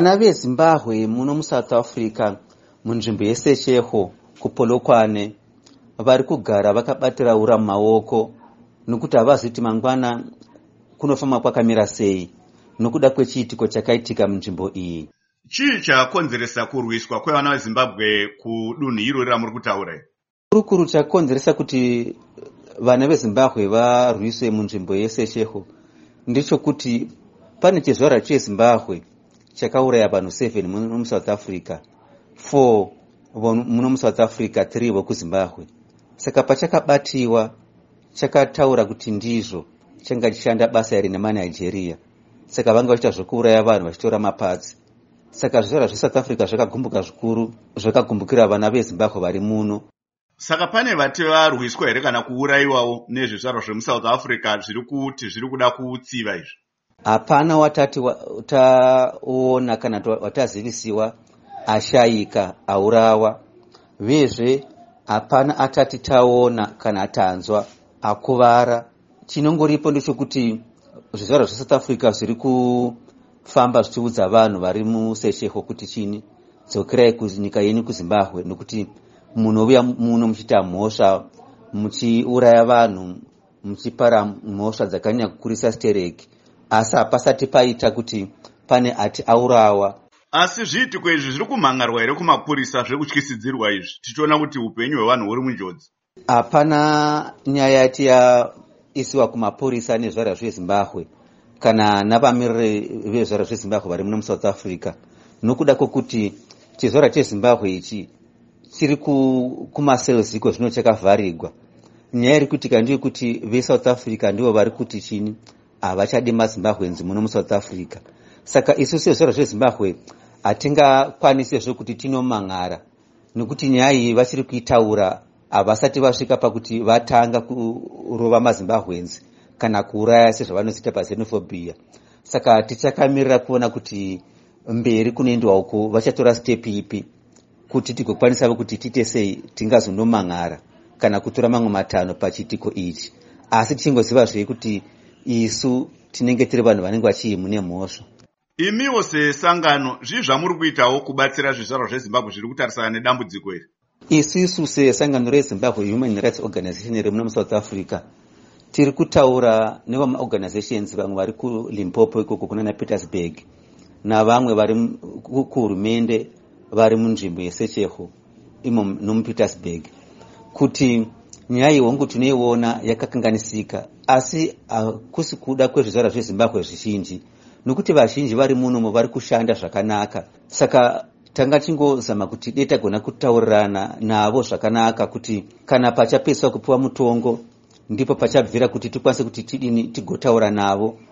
Vana veZimbabwe muno muSouth Africa munzvimbo yeSechego kuPolokwane vari kugara vakabatira ura mumaoko nokuti havazivi kuti mangwana kunofamba kwakamira sei nokuda kwechiitiko chakaitika munzvimbo iyi. Chii chakonzeresa kurwiswa kwevana veZimbabwe kudunhu irori ramuri kutaura? Kurukuru chakonzeresa kuti vana veZimbabwe varwiswe munzvimbo yeSechego ndechokuti pane chizvarwa cheZimbabwe chakauraya vanhu 7 muno muSouth Africa, 4 muno muSouth Africa, 3 vokuZimbabwe. Saka pachakabatiwa chakataura kuti ndizvo changa chishanda basa iri nemanigeria. Saka vanga vachiita zvokuuraya vanhu vachitora mapatsi. Saka zvizvarwa zveSouth Africa zvakagumbuka zvikuru, zvakagumbukira vana veZimbabwe vari muno. Saka pane vati varwiswa here kana kuurayiwawo nezvizvarwa zvemuSouth Africa zviri kuti zviri kuda kutsiva izvi? Hapana watati taona kana watazivisiwa ashayika aurawa. Vezve hapana atati taona kana tanzwa akuvara. Chinongoripo ndechekuti zvizvarwa zveSouth Africa zviri kufamba zvichiudza vanhu vari muSechego kuti chini, dzokerai kunyika yenyu kuZimbabwe nokuti munouya muno muchiita mhosva, muchiuraya vanhu, muchipara mhosva dzakanyanya kukurisa stereki. Asi hapasati paita kuti pane ati aurawa. Asi zviitiko izvi zviri kumhangarwa here kumapurisa zvekutyisidzirwa izvi, tichiona kuti upenyu hwevanhu huri munjodzi? Hapana nyaya yati yaisiwa kumapurisa nezvara zveZimbabwe kana navamiriri vezvara zveZimbabwe vari muno muSouth Africa, nokuda kwokuti chizvarwa cheZimbabwe ichi chiri kumaselziko zvino chakavharirwa. Nyaya iri kuitika ndeyekuti veSouth Africa ndivo vari kuti chini, havachadi maZimbabwenzi muno muSouth Africa. Saka isu sezvara zveZimbabwe hatingakwanisi zvekuti tinomangara, nokuti nyaya iyi vachiri kuitaura havasati vasvika pakuti vatanga kurova maZimbabwenzi kana kuuraya sezvavanoziita paxenophobia. Saka tichakamirira kuona kuti mberi kunoendwa uku vachatora step ipi kuti tigokwanisa kuti tiite sei tingazonomangara kana kutora mamwe matanho pachiitiko ichi. Asi tichingoziva zvei kuti isu tinenge tiri vanhu vanenge vachihimune mhosva. Imiwo sesangano zvii zvamuri kuitawo kubatsira zvizvarwa zveZimbabwe zviri kutarisana nedambudziko iri? Isu sesangano reZimbabwe Human Rights Organization iri muno muSouth Africa tiri kutaura nevamaorganizations vamwe vari kuLimpopo ikoko kuna Petersburg navamwe vari kuhurumende vari munzvimbo yeSechego imo nomuPetersburg kuti nyaya ihongu tinoiona yakakanganisika, asi hakusi kuda kwezvizvarwa zveZimbabwe zvizhinji, nokuti vazhinji vari munomo vari kushanda zvakanaka. Saka tanga chingozama kuti dai tagona kutaurirana navo zvakanaka kuti kana pachapedziswa kupiwa mutongo ndipo pachabvira kuti tikwanise kuti tidini tigotaura navo